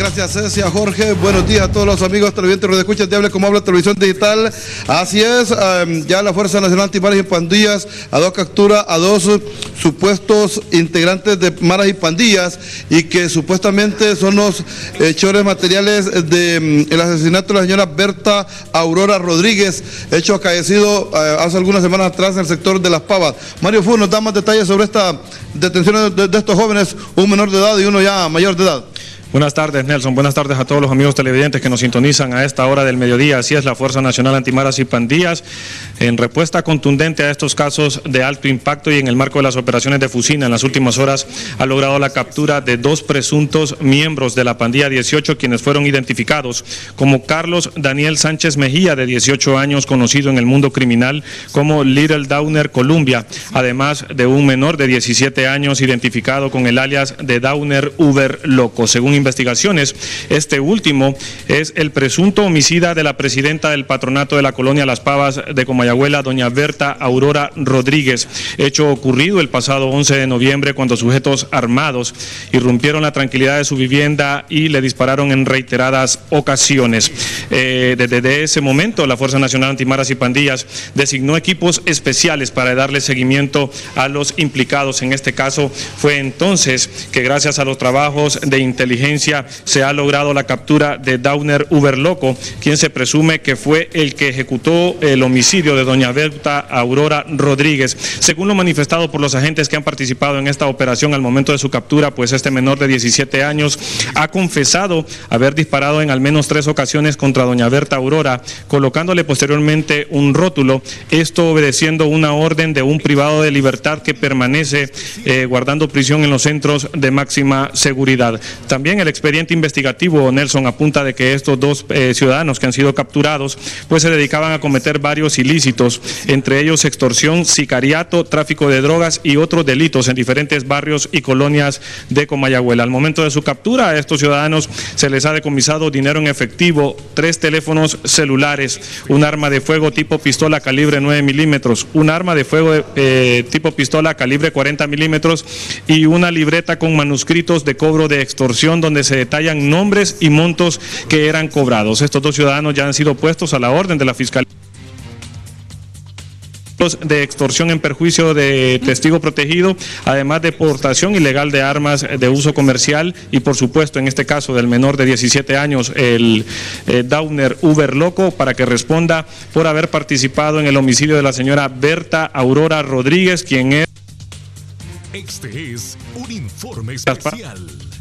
Gracias, Cecia, Jorge. Buenos días a todos los amigos televidentes de Escuchas de Hable Como Habla Televisión Digital. Así es, ya la Fuerza Nacional Antimaras y Pandillas captura a dos supuestos integrantes de maras y pandillas y que supuestamente son los hechores materiales del asesinato de la señora Berta Aurora Rodríguez, hecho acaecido hace algunas semanas atrás en el sector de Las Pavas. Mario Fu nos da más detalles sobre esta detención de estos jóvenes, un menor de edad y uno ya mayor de edad. Buenas tardes, Nelson. Buenas tardes a todos los amigos televidentes que nos sintonizan a esta hora del mediodía. Así es, la Fuerza Nacional Antimaras y Pandillas, en respuesta contundente a estos casos de alto impacto y en el marco de las operaciones de Fusina, en las últimas horas ha logrado la captura de dos presuntos miembros de la pandilla 18, quienes fueron identificados como Carlos Daniel Sánchez Mejía, de 18 años, conocido en el mundo criminal como Little Downer Columbia, además de un menor de 17 años identificado con el alias de Downer Uber Loco. Según investigaciones, este último es el presunto homicida de la presidenta del patronato de la colonia Las Pavas de Comayagüela, doña Berta Aurora Rodríguez, hecho ocurrido el pasado 11 de noviembre cuando sujetos armados irrumpieron la tranquilidad de su vivienda y le dispararon en reiteradas ocasiones. Desde ese momento, la Fuerza Nacional Antimaras y Pandillas designó equipos especiales para darle seguimiento a los implicados. En este caso fue entonces que, gracias a los trabajos de inteligencia, se ha logrado la captura de Downer Uber Loco, quien se presume que fue el que ejecutó el homicidio de doña Berta Aurora Rodríguez. Según lo manifestado por los agentes que han participado en esta operación al momento de su captura, pues este menor de 17 años ha confesado haber disparado en al menos 3 ocasiones contra doña Berta Aurora, colocándole posteriormente un rótulo, esto obedeciendo una orden de un privado de libertad que permanece guardando prisión en los centros de máxima seguridad. También el expediente investigativo, Nelson, apunta de que estos dos ciudadanos que han sido capturados pues se dedicaban a cometer varios ilícitos, entre ellos extorsión, sicariato, tráfico de drogas y otros delitos en diferentes barrios y colonias de Comayagüela. Al momento de su captura, a estos ciudadanos se les ha decomisado dinero en efectivo, 3 teléfonos celulares, un arma de fuego tipo pistola calibre 9 milímetros, un arma de fuego tipo pistola calibre 40 milímetros y una libreta con manuscritos de cobro de extorsión donde se detallan nombres y montos que eran cobrados. Estos dos ciudadanos ya han sido puestos a la orden de la Fiscalía de extorsión en perjuicio de testigo protegido, además de portación ilegal de armas de uso comercial y, por supuesto, en este caso del menor de 17 años, el Downer Uber Loco, para que responda por haber participado en el homicidio de la señora Berta Aurora Rodríguez, quien es... Este es un informe especial.